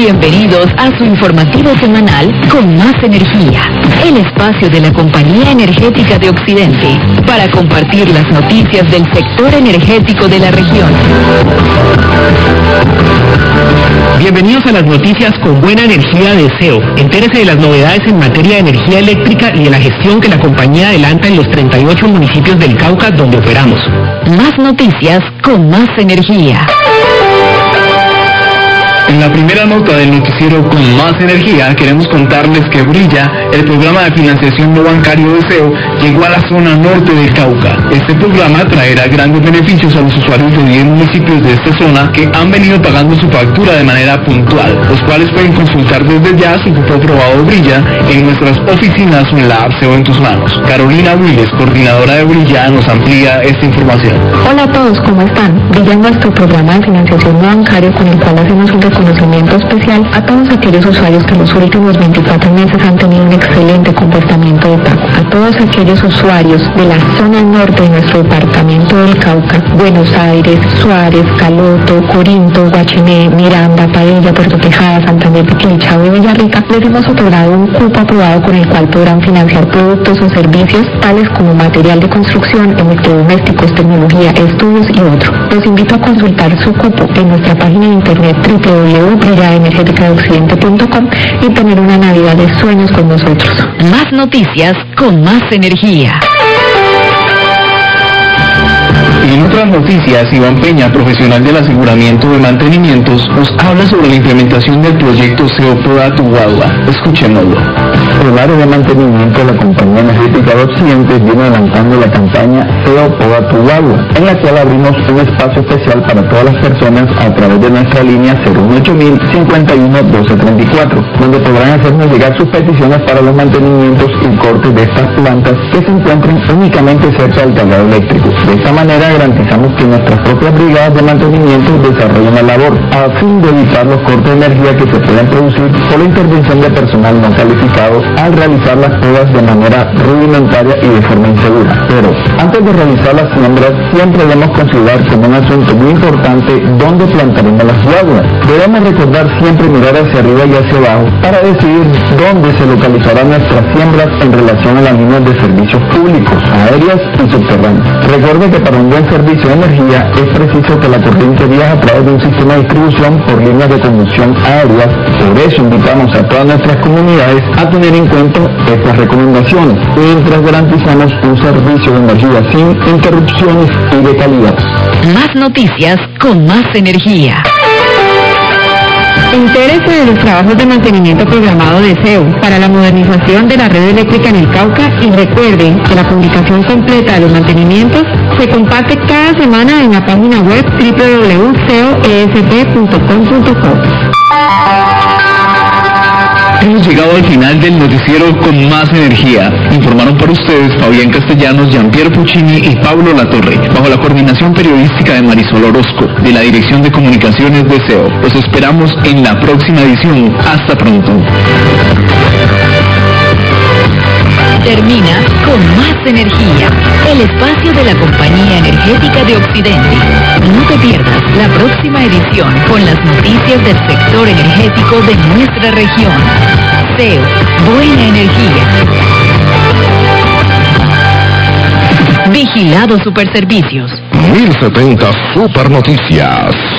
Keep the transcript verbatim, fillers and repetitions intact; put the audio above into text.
Bienvenidos a su informativo semanal con más energía, el espacio de la Compañía Energética de Occidente, para compartir las noticias del sector energético de la región. Bienvenidos a las noticias con buena energía de S E O. Entérese de las novedades en materia de energía eléctrica y de la gestión que la compañía adelanta en los treinta y ocho municipios del Cauca donde operamos. Más noticias con más energía. En la primera nota del noticiero con más energía, queremos contarles que Brilla, el programa de financiación no bancario de S E O, llegó a la zona norte del Cauca. Este programa traerá grandes beneficios a los usuarios de diez municipios de esta zona que han venido pagando su factura de manera puntual, los cuales pueden consultar desde ya su cupo aprobado Brilla en nuestras oficinas o en la app S E O en tus manos. Carolina Willes, coordinadora de Brilla, nos amplía esta información. Hola a todos, ¿cómo están? Brilla es nuestro programa de financiación no bancario con el cual hacemos un reconocimiento especial a todos aquellos usuarios que los últimos veinticuatro meses han tenido un excelente comportamiento de pago. A todos aquellos usuarios de la zona norte de nuestro departamento del Cauca, Buenos Aires, Suárez, Caloto, Corinto, Guachiné, Miranda, Paella, Puerto Tejada, Santander, Piquilichao y Villarrica, les hemos otorgado un cupo aprobado con el cual podrán financiar productos o servicios tales como material de construcción, electrodomésticos, tecnología, estudios y otros. Los invito a consultar su cupo en nuestra página de internet doble u doble u doble u punto brilla energética de occidente punto com y tener una Navidad de sueños con nosotros. Más noticias con más energía. Y en otras noticias, Iván Peña, profesional del aseguramiento de mantenimientos, nos habla sobre la implementación del proyecto S E O Poda Tu Guagua. Escuchémoslo. El área de mantenimiento de la Compañía Energética de Occidente viene adelantando la campaña S E O Poda Tu Guagua, en la cual abrimos un espacio especial para todas las personas a través de nuestra línea cero uno ocho mil cincuenta y uno doce treinta y cuatro, donde podrán hacernos llegar sus peticiones para los mantenimientos y cortes de estas plantas que se encuentran únicamente cerca del cableado eléctrico. De esta manera garantizamos que nuestras propias brigadas de mantenimiento desarrollen la labor, a fin de evitar los cortes de energía que se pueden producir por la intervención de personal no calificado al realizar las podas de manera rudimentaria y de forma insegura. Pero antes de realizar las siembras, siempre debemos considerar como un asunto muy importante dónde plantaremos las guaguas. Debemos recordar siempre mirar hacia arriba y hacia abajo para decidir dónde se localizarán nuestras siembras en relación a las líneas de servicios públicos, aéreas y subterráneas. Recuerde que para un buen servicio de energía es preciso que la corriente viaje a través de un sistema de distribución por líneas de conducción aéreas. Por eso invitamos a todas nuestras comunidades a tener en cuenta estas recomendaciones, mientras garantizamos un servicio de energía sin interrupciones y de calidad. Más noticias con más energía. Entérese de los trabajos de mantenimiento programado de S E O para la modernización de la red eléctrica en el Cauca y recuerde que la publicación completa de los mantenimientos se comparte cada semana en la página web doble u doble u doble u punto c e o e s p punto com punto co. Hemos llegado al final del noticiero con más energía. Informaron para ustedes Fabián Castellanos, Jean-Pierre Puccini y Pablo Latorre, bajo la coordinación periodística de Marisol Orozco, de la Dirección de Comunicaciones de S E O. Los esperamos en la próxima edición. Hasta pronto. Termina con más energía, el espacio de la Compañía Energética de Occidente. No te pierdas la próxima edición con las noticias del sector energético de nuestra región. S E O, buena energía. Vigilado Superservicios. mil setenta Super Noticias.